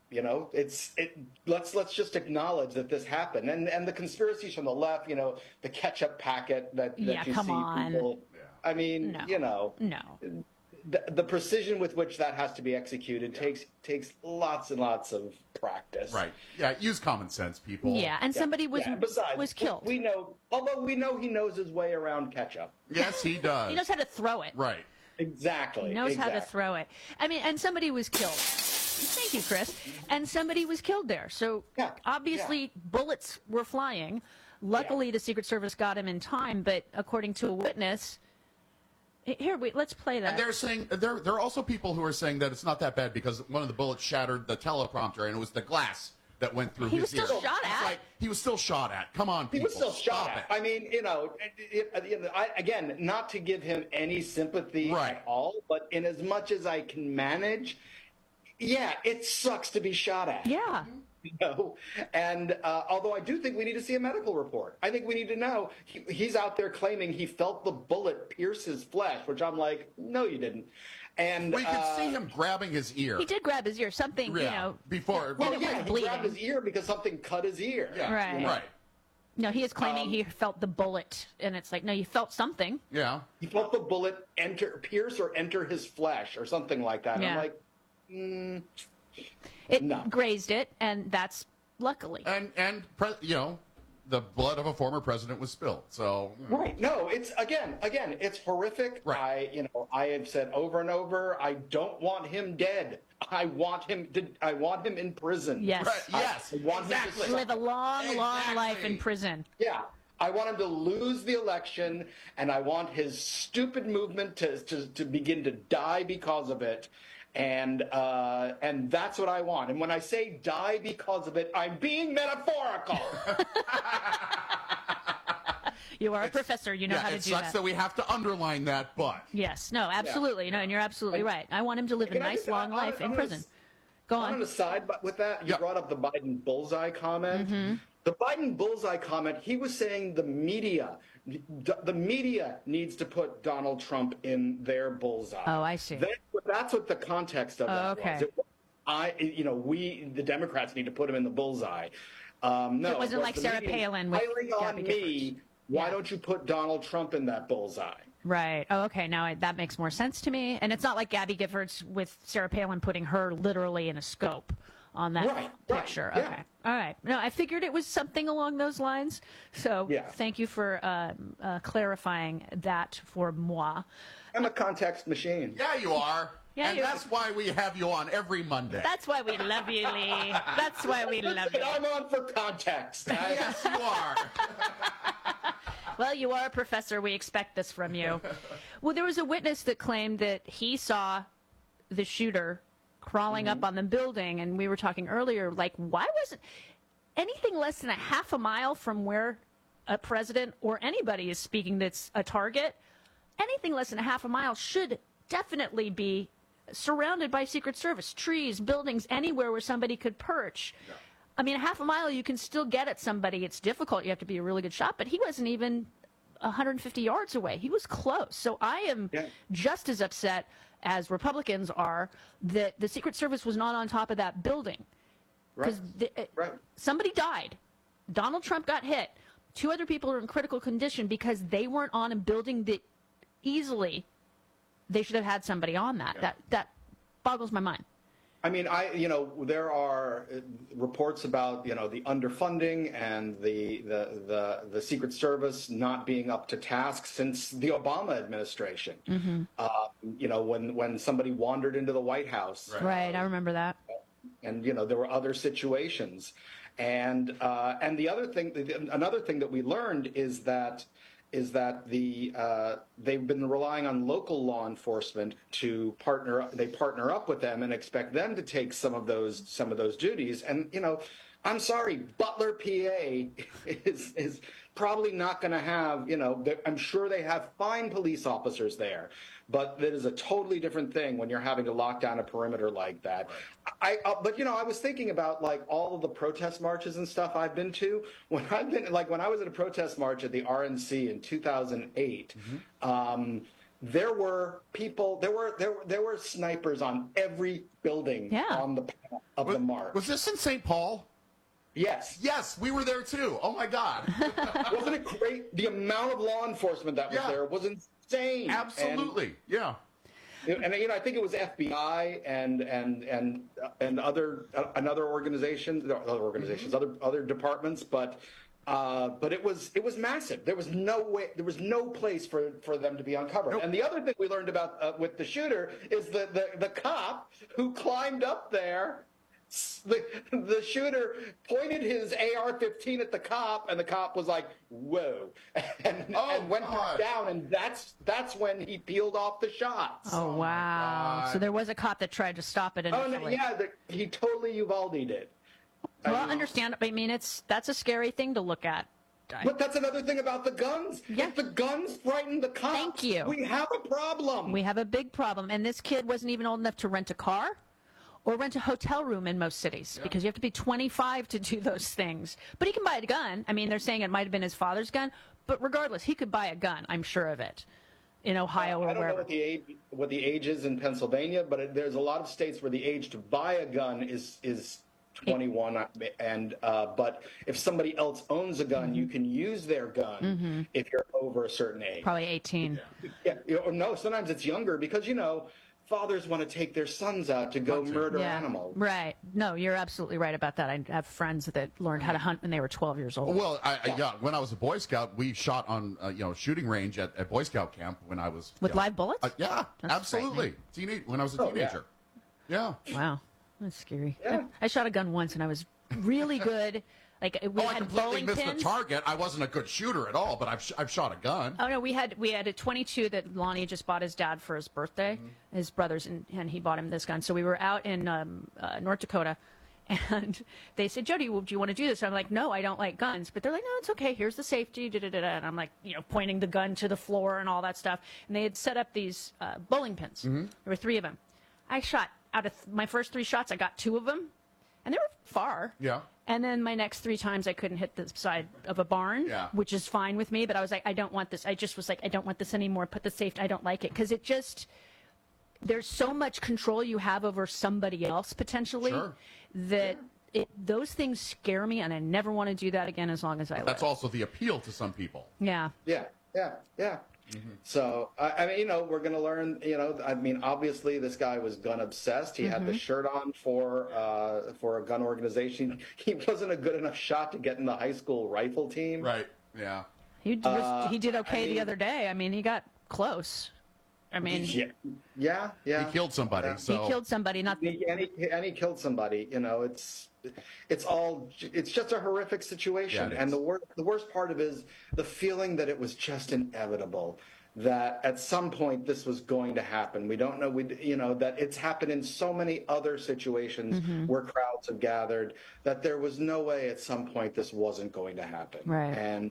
Let's just acknowledge that this happened. And the conspiracies from the left, the ketchup packet that you come see on. people. I mean, No. The precision with which that has to be executed takes lots and lots of practice. Right. Yeah. Use common sense, people. Yeah. And somebody was killed. We know he knows his way around ketchup. Yes, he does. He knows how to throw it. Right. Exactly. He knows how to throw it. I mean, and somebody was killed. Thank you, Chris. And somebody was killed there. So obviously bullets were flying. Luckily, the Secret Service got him in time. But according to a witness. Here, let's play that. And they're saying there are also people who are saying that it's not that bad because one of the bullets shattered the teleprompter and it was the glass that went through his ear. He was still shot at. He was still shot at. Come on, people. He was still shot at. I mean, again, not to give him any sympathy at all, but in as much as I can manage, it sucks to be shot at. Yeah. And although I do think we need to see a medical report. I think we need to know. He's out there claiming he felt the bullet pierce his flesh, which I'm like, no, you didn't. And we could see him grabbing his ear. He did grab his ear. Something, before. He grabbed his ear because something cut his ear. Yeah. Right. No, he is claiming he felt the bullet, and it's like, no, you felt something. Yeah. He felt the bullet pierce or enter his flesh or something like that. Yeah. I'm like, It grazed it, and that's luckily. And the blood of a former president was spilled. So right. No, it's again, it's horrific. Right. I have said over and over, I don't want him dead. I want him in prison. Yes. Right. Yes. I want him to live a long life in prison. Yeah. I want him to lose the election, and I want his stupid movement to begin to die because of it. And that's what I want. And when I say die because of it, I'm being metaphorical. You are a professor. You know how to do that. It sucks that we have to underline that, but. Yes. No, absolutely. No, and you're absolutely right. I want him to live a nice, long life in prison. Go on. On an aside with that, you brought up the Biden bullseye comment. Mm-hmm. The Biden bullseye comment, he was saying the media needs to put Donald Trump in their bullseye. Oh, I see. That's what the context of that okay. was. The Democrats need to put him in the bullseye. No, it wasn't like Sarah Palin with piling on me. Why don't you put Donald Trump in that bullseye? Right. Oh, okay. Now that makes more sense to me. And it's not like Gabby Giffords with Sarah Palin putting her literally in a scope on that picture. Right, okay. All right. No, I figured it was something along those lines. So thank you for clarifying that for moi. I'm a context machine. Yeah, you are. Yeah, and that's why we have you on every Monday. That's why we love you, Lee. That's why we love you. I'm on for context. Yes, you are. Well, you are a professor. We expect this from you. Well, there was a witness that claimed that he saw the shooter crawling up on the building, and we were talking earlier, like, why wasn't anything less than a half a mile from where a president or anybody is speaking that's a target, anything less than a half a mile should definitely be surrounded by Secret Service, trees, buildings, anywhere where somebody could perch. Yeah. I mean, a half a mile, you can still get at somebody. It's difficult. You have to be a really good shot, but he wasn't even 150 yards away. He was close. So I am just as upset as Republicans are that the Secret Service was not on top of that building. Because somebody died. Donald Trump got hit. 2 other people are in critical condition because they weren't on a building that easily they should have had somebody on that. That boggles my mind. I mean, there are reports about, the underfunding and the Secret Service not being up to task since the Obama administration. When somebody wandered into the White House. Right, I remember that. And, there were other situations. And the other thing, another thing that we learned is that they've been relying on local law enforcement to partner up with them and expect them to take some of those duties. And I'm sorry, Butler, PA is probably not going to have, I'm sure they have fine police officers there, but that is a totally different thing when you're having to lock down a perimeter like that. But I was thinking about like all of the protest marches and stuff I've been to. When I was at a protest march at the RNC in 2008, there were people, there were snipers on every building on the the march. Was this in St. Paul? Yes. Yes, we were there too. Oh my God. Wasn't it great? The amount of law enforcement that was there was insane. Absolutely. And I think it was FBI and other organizations, other departments, but it was massive. There was no place for them to be uncovered. And the other thing we learned about with the shooter is the cop who climbed up there. The shooter pointed his AR-15 at the cop, and the cop was like, "Whoa!" and went back down, and that's when he peeled off the shots. Oh wow! So there was a cop that tried to stop it initially. Oh no, yeah, he totally Uvalde did. Well, understand. I mean, that's a scary thing to look at. But that's another thing about the guns. Yeah. If the guns frighten the cops, thank you. We have a problem. We have a big problem, and this kid wasn't even old enough to rent a car or rent a hotel room in most cities because you have to be 25 to do those things. But he can buy a gun. I mean, they're saying it might have been his father's gun, but regardless, he could buy a gun. I'm sure of it, in Ohio or wherever. I don't know what the age is in Pennsylvania, but there's a lot of states where the age to buy a gun is 21, and but if somebody else owns a gun, you can use their gun if you're over a certain age. Probably 18. Yeah, no, sometimes it's younger because fathers want to take their sons out to go murder animals. Right. No, you're absolutely right about that. I have friends that learned how to hunt when they were 12 years old. Well, when I was a Boy Scout, we shot on shooting range at Boy Scout camp when I was with live bullets. Yeah, that's absolutely. When I was a teenager. Yeah. Wow, that's scary. Yeah. I shot a gun once and I was really good. Like we I had completely bowling missed pins. the target. I wasn't a good shooter at all, but I've shot a gun. Oh no, we had a 22 that Lonnie just bought his dad for his birthday, his brothers, and he bought him this gun. So we were out in North Dakota, and they said, "Jody, do you want to do this?" And I'm like, "No, I don't like guns." But they're like, "No, it's okay. Here's the safety." And I'm like, pointing the gun to the floor and all that stuff. And they had set up these bowling pins. There were 3 of them. I shot out of my first 3 shots. I got 2 of them, and they were far. Yeah. And then my next 3 times I couldn't hit the side of a barn, which is fine with me. But I was like, I don't want this. I just was like, I don't want this anymore. Put the safety. I don't like it because it just, there's so much control you have over somebody else potentially that those things scare me, and I never want to do that again as long as I live. That's also the appeal to some people. Yeah. Yeah. So, I mean, we're going to learn, I mean, obviously this guy was gun obsessed. He had the shirt on for a gun organization. He wasn't a good enough shot to get in the high school rifle team. Right. Yeah. He did okay the other day. I mean, he got close. I mean, yeah. He killed somebody. So. He killed somebody. And he killed somebody. It's just a horrific situation. Yeah, and the worst part of it is the feeling that it was just inevitable, that at some point this was going to happen. We don't know. That it's happened in so many other situations where crowds have gathered that there was no way at some point this wasn't going to happen. Right. And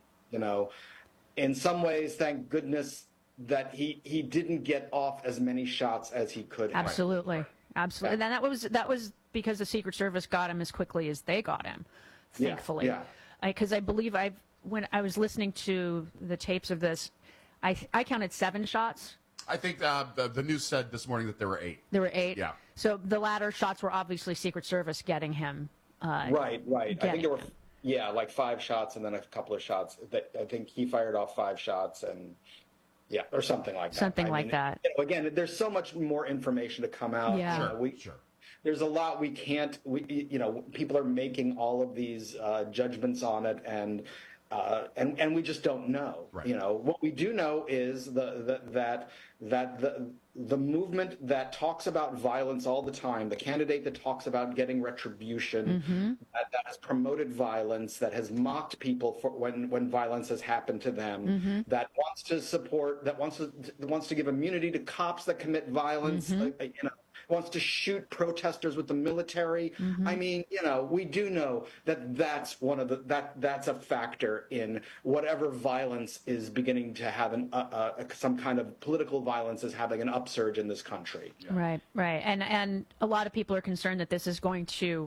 in some ways, thank goodness that he didn't get off as many shots as he could have. Absolutely. And that was because the Secret Service got him as quickly as they got him, thankfully. Yeah. Because I believe when I was listening to the tapes of this, I counted 7 shots. I think the news said this morning that there were 8. There were 8? Yeah. So the latter shots were obviously Secret Service getting him. Right. I think there were Yeah, like 5 shots and then a couple of shots. I think he fired off 5 shots and yeah, or something like that. Something like that. Again, there's so much more information to come out. Yeah. There's a lot we can't. People are making all of these judgments on it, and we just don't know. Right. What we do know is that the movement that talks about violence all the time, the candidate that talks about getting retribution, that has promoted violence, that has mocked people for when violence has happened to them, that wants to support, that wants to give immunity to cops that commit violence, wants to shoot protesters with the military. I mean, we do know that that's that's a factor in whatever violence is beginning to have some kind of political violence is having an upsurge in this country. Right. And a lot of people are concerned that this is going to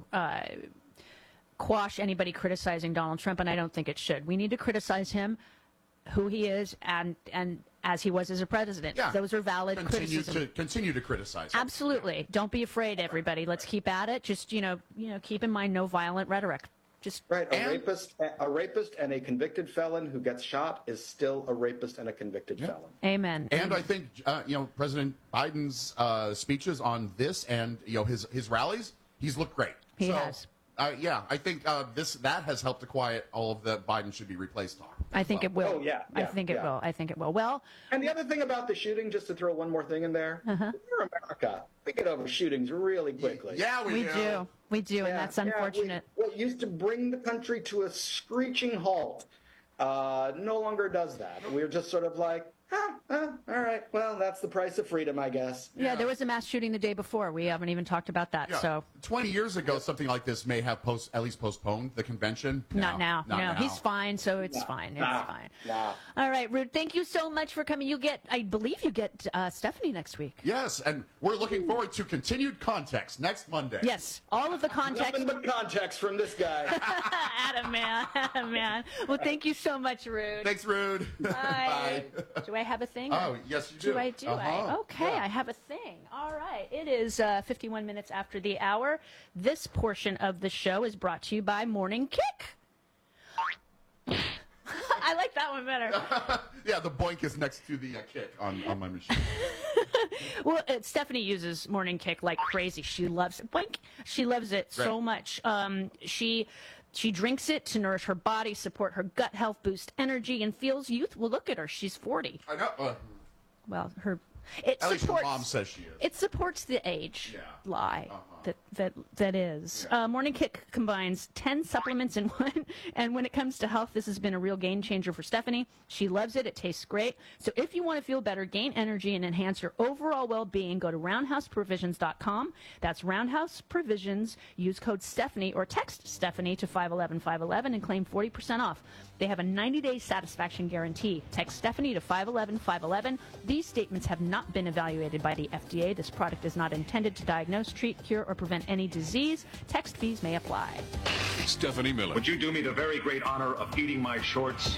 quash anybody criticizing Donald Trump, and I don't think it should. We need to criticize him, who he is, and as he was as a president. Yeah. Those are valid criticisms. Continue to criticize him. Absolutely. Yeah. Don't be afraid, everybody. Let's keep at it. Just, keep in mind no violent rhetoric. Just right. A rapist and a convicted felon who gets shot is still a rapist and a convicted felon. Amen. And I think President Biden's speeches on this and his rallies, he's looked great. He has. I think that has helped to quiet all of the Biden should be replaced talk. I think it will. Oh, yeah. I think it will. I think it will. Well, and the other thing about the shooting, just to throw one more thing in there, we're America. We get over shootings really quickly. Yeah, we do. We do, and that's unfortunate. What used to bring the country to a screeching halt no longer does that. We're just sort of like, all right, well, that's the price of freedom, I guess. Yeah, there was a mass shooting the day before. We haven't even talked about that. Yeah. So 20 years ago, something like this may have at least postponed the convention. Not now. He's fine, so it's fine. It's fine. All right, Rude, thank you so much for coming. I believe you get Stephanie next week. Yes, and we're looking forward to continued context next Monday. Yes, all of the context. Nothing but context from this guy. Adam, man. Well, thank you so much, Rude. Thanks, Rude. Bye. Do I have a thing? Oh, yes, you do. Do I do? Okay, I have a thing. All right. It is 51 minutes after the hour. This portion of the show is brought to you by Morning Kick. I like that one better. Yeah, the boink is next to the kick on my machine. Well, Stephanie uses Morning Kick like crazy. She loves it. Boink. She loves it so much. She drinks it to nourish her body, support her gut health, boost energy, and feels youth. Well, look at her. She's 40. I know. Well, at least her mom says she is. It supports the age lie that is. Morning Kick combines 10 supplements in one, and when it comes to health, this has been a real game changer for Stephanie. She loves it. It tastes great. So if you want to feel better, gain energy, and enhance your overall well-being, go to roundhouseprovisions.com. That's Roundhouse Provisions. Use code Stephanie or text Stephanie to 511-511 and claim 40% off. They have a 90-day satisfaction guarantee. Text Stephanie to 511-511. These statements have not been evaluated by the FDA. This product is not intended to diagnose, treat, cure, or prevent any disease. Text fees may apply. Stephanie Miller. Would you do me the very great honor of eating my shorts?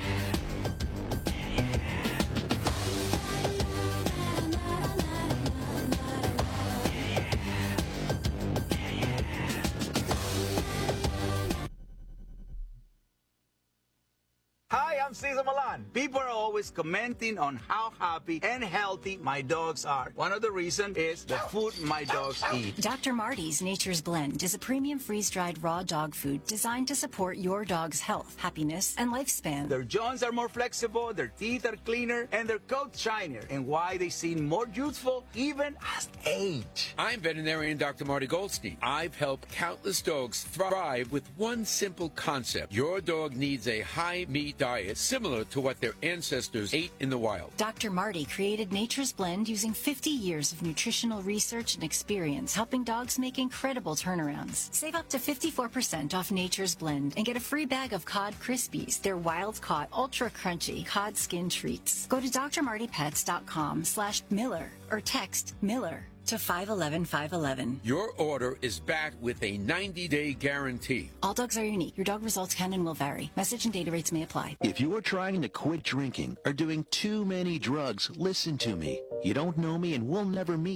Hi, I'm Cesar Milan. People are always commenting on how happy and healthy my dogs are. One of the reasons is the food my dogs eat. Dr. Marty's Nature's Blend is a premium freeze-dried raw dog food designed to support your dog's health, happiness, and lifespan. Their joints are more flexible, their teeth are cleaner, and their coats shinier, and why they seem more youthful even as they age. I'm veterinarian Dr. Marty Goldstein. I've helped countless dogs thrive with one simple concept. Your dog needs a high-meat diet similar to what their ancestors ate in the wild. Dr. Marty created Nature's Blend using 50 years of nutritional research and experience, helping dogs make incredible turnarounds. Save up to 54% off Nature's Blend and get a free bag of Cod Krispies. They're wild-caught, ultra-crunchy cod skin treats. Go to drmartypets.com/Miller or text Miller to 511-511. Your order is backed with a 90-day guarantee. All dogs are unique. Your dog results can and will vary. Message and data rates may apply. If you are trying to quit drinking or doing too many drugs, listen to me. You don't know me and we'll never meet.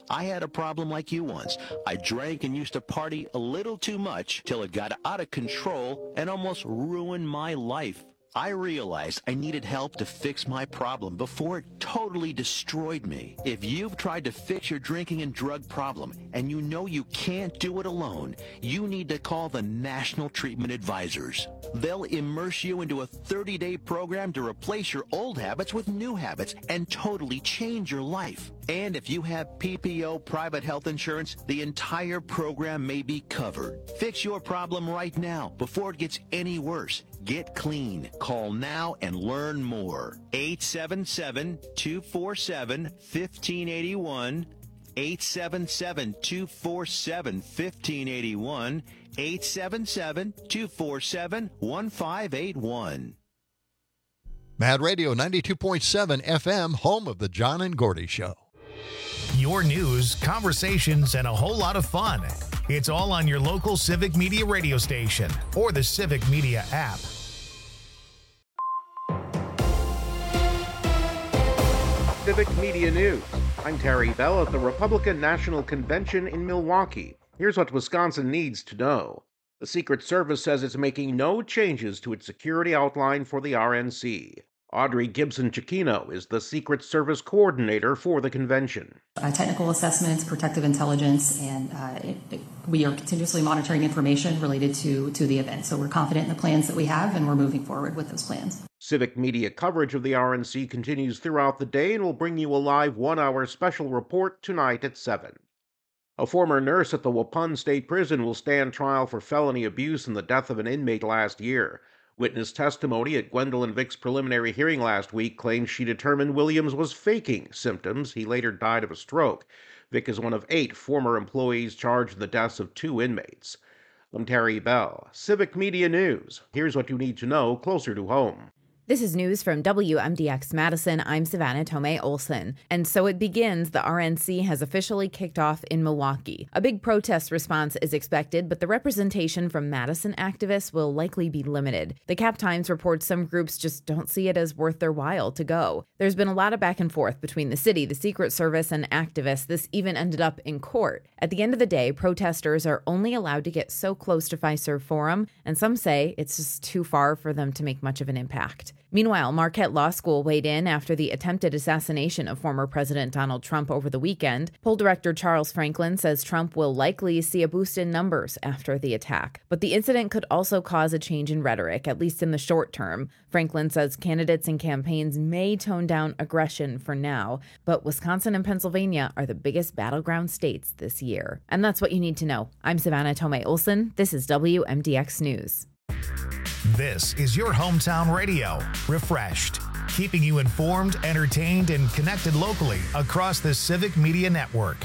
I had a problem like you once. I drank and used to party a little too much till it got out of control and almost ruined my life. I realized I needed help to fix my problem before it totally destroyed me. If you've tried to fix your drinking and drug problem and you know you can't do it alone, you need to call the National Treatment Advisors. They'll immerse you into a 30-day program to replace your old habits with new habits and totally change your life. And if you have PPO private health insurance, the entire program may be covered. Fix your problem right now before it gets any worse. Get clean. Call now and learn more. 877-247-1581. 877-247-1581. 877-247-1581. Mad Radio 92.7 FM, home of the John and Gordy Show. Your news, conversations, and a whole lot of fun. It's all on your local Civic Media radio station or the Civic Media app. Civic Media News. I'm Terry Bell at the Republican National Convention in Milwaukee. Here's what Wisconsin needs to know. The Secret Service says it's making no changes to its security outline for the RNC. Audrey Gibson-Cicchino is the Secret Service coordinator for the convention. Technical assessments, protective intelligence, and we are continuously monitoring information related to the event. So we're confident in the plans that we have, and we're moving forward with those plans. Civic media coverage of the RNC continues throughout the day and will bring you a live 1-hour special report tonight at 7. A former nurse at the Waupun State Prison will stand trial for felony abuse in the death of an inmate last year. Witness testimony at Gwendolyn Vick's preliminary hearing last week claims she determined Williams was faking symptoms. He later died of a stroke. Vick is one of 8 former employees charged in the deaths of 2 inmates. I'm Terry Bell. Civic Media News. Here's what you need to know closer to home. This is news from WMDX Madison. I'm Savannah Tomei Olson. And so it begins. The RNC has officially kicked off in Milwaukee. A big protest response is expected, but the representation from Madison activists will likely be limited. The Cap Times reports some groups just don't see it as worth their while to go. There's been a lot of back and forth between the city, the Secret Service, and activists. This even ended up in court. At the end of the day, protesters are only allowed to get so close to Fiserv Forum, and some say it's just too far for them to make much of an impact. Meanwhile, Marquette Law School weighed in after the attempted assassination of former President Donald Trump over the weekend. Poll director Charles Franklin says Trump will likely see a boost in numbers after the attack. But the incident could also cause a change in rhetoric, at least in the short term. Franklin says candidates and campaigns may tone down aggression for now, but Wisconsin and Pennsylvania are the biggest battleground states this year. And that's what you need to know. I'm Savannah Tomei Olson. This is WMDX News. This is your hometown radio, refreshed, keeping you informed, entertained, and connected locally across the Civic Media Network.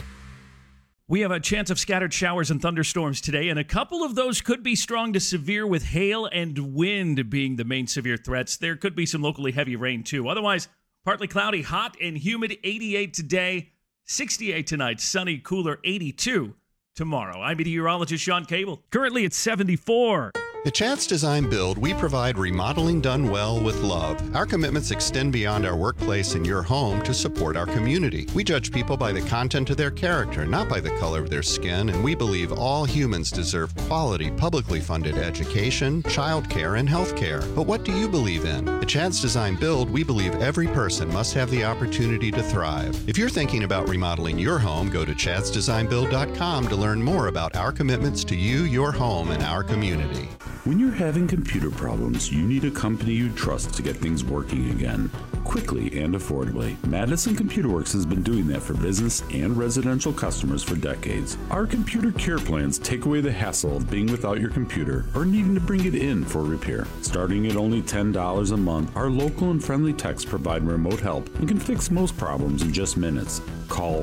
We have a chance of scattered showers and thunderstorms today, and a couple of those could be strong to severe, with hail and wind being the main severe threats. There could be some locally heavy rain, too. Otherwise, partly cloudy, hot and humid, 88 today, 68 tonight, sunny, cooler, 82 tomorrow. I'm meteorologist Sean Cable. Currently, it's 74. At Chance Design Build, we provide remodeling done well with love. Our commitments extend beyond our workplace and your home to support our community. We judge people by the content of their character, not by the color of their skin, and we believe all humans deserve quality, publicly funded education, childcare, and health care. But what do you believe in? At Chance Design Build, we believe every person must have the opportunity to thrive. If you're thinking about remodeling your home, go to chadsdesignbuild.com to learn more about our commitments to you, your home, and our community. When you're having computer problems, you need a company you trust to get things working again, quickly and affordably. Madison Computer Works has been doing that for business and residential customers for decades. Our computer care plans take away the hassle of being without your computer or needing to bring it in for repair. Starting at only $10 a month, our local and friendly techs provide remote help and can fix most problems in just minutes. Call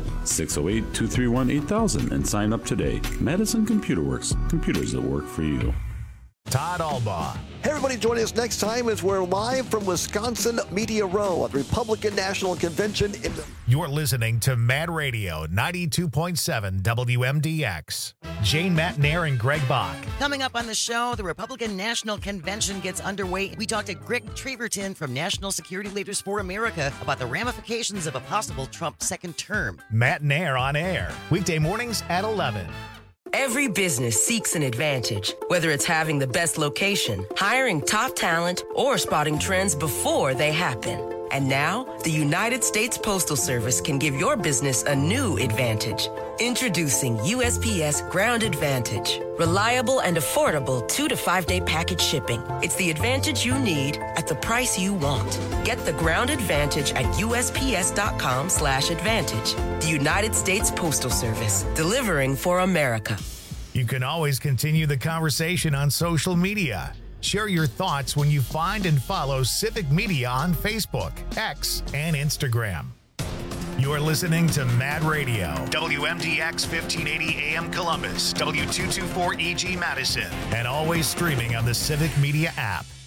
608-231-8000 and sign up today. Madison Computer Works, computers that work for you. Todd Albaugh. Hey, everybody, join us next time as we're live from Wisconsin Media Row at the Republican National Convention in You're listening to Mad Radio 92.7 WMDX. Jane Matnair and Greg Bach. Coming up on the show, the Republican National Convention gets underway. We talked to Greg Treverton from National Security Leaders for America about the ramifications of a possible Trump second term. Matnair on air, weekday mornings at 11. Every business seeks an advantage, whether it's having the best location, hiring top talent, or spotting trends before they happen. And now, the United States Postal Service can give your business a new advantage. Introducing USPS Ground Advantage. Reliable and affordable 2 to 5 day package shipping. It's the advantage you need at the price you want. Get the Ground Advantage at USPS.com/advantage. The United States Postal Service, delivering for America. You can always continue the conversation on social media. Share your thoughts when you find and follow Civic Media on Facebook, X, and Instagram. You're listening to Mad Radio, WMDX 1580 AM Columbus, W224EG Madison, and always streaming on the Civic Media app.